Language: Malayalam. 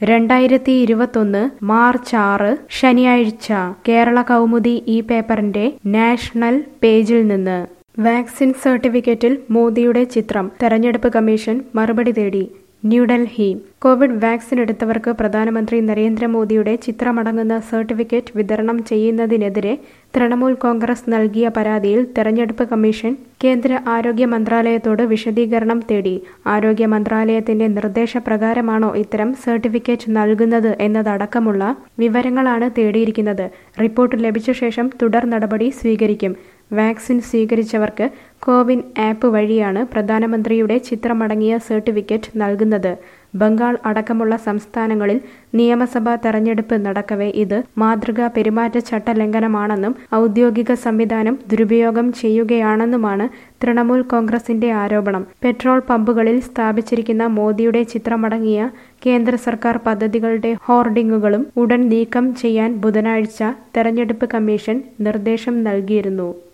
2021 മാർച്ച് 6 ശനിയാഴ്ച കേരള കൗമുദി ഈ പേപ്പറിന്റെ നാഷണൽ പേജിൽ നിന്ന് വാക്സിൻ സർട്ടിഫിക്കറ്റിൽ മോദിയുടെ ചിത്രം തെരഞ്ഞെടുപ്പ് കമ്മീഷൻ മറുപടി തേടി ന്യൂഡൽഹി കോവിഡ് വാക്സിൻ എടുത്തവർക്ക് പ്രധാനമന്ത്രി നരേന്ദ്രമോദിയുടെ ചിത്രമടങ്ങുന്ന സർട്ടിഫിക്കറ്റ് വിതരണം ചെയ്യുന്നതിനെതിരെ തൃണമൂൽ കോൺഗ്രസ് നൽകിയ പരാതിയിൽ തെരഞ്ഞെടുപ്പ് കമ്മീഷൻ കേന്ദ്ര ആരോഗ്യ മന്ത്രാലയത്തോട് വിശദീകരണം തേടി. ആരോഗ്യ മന്ത്രാലയത്തിന്റെ നിർദ്ദേശപ്രകാരമാണോ ഇത്തരം സർട്ടിഫിക്കറ്റ് നൽകുന്നത് എന്നതടക്കമുള്ള വിവരങ്ങളാണ് തേടിയിരിക്കുന്നത്. റിപ്പോർട്ട് ലഭിച്ച ശേഷം തുടർ നടപടി സ്വീകരിക്കും. വാക്സിൻ സ്വീകരിച്ചവർക്ക് കോവിൻ ആപ്പ് വഴിയാണ് പ്രധാനമന്ത്രിയുടെ ചിത്രമടങ്ങിയ സർട്ടിഫിക്കറ്റ് നൽകുന്നത്. ബംഗാൾ അടക്കമുള്ള സംസ്ഥാനങ്ങളിൽ നിയമസഭാ തെരഞ്ഞെടുപ്പ് നടക്കവെ ഇത് മാതൃകാ പെരുമാറ്റച്ചട്ട ലംഘനമാണെന്നും ഔദ്യോഗിക സംവിധാനം ദുരുപയോഗം ചെയ്യുകയാണെന്നുമാണ് തൃണമൂൽ കോൺഗ്രസിന്റെ ആരോപണം. പെട്രോൾ പമ്പുകളിൽ സ്ഥാപിച്ചിരിക്കുന്ന മോദിയുടെ ചിത്രമടങ്ങിയ കേന്ദ്ര സർക്കാർ പദ്ധതികളുടെ ഹോർഡിംഗുകളും ഉടൻ നീക്കം ചെയ്യാൻ ബുധനാഴ്ച തെരഞ്ഞെടുപ്പ് കമ്മീഷൻ നിർദ്ദേശം നൽകിയിരുന്നു.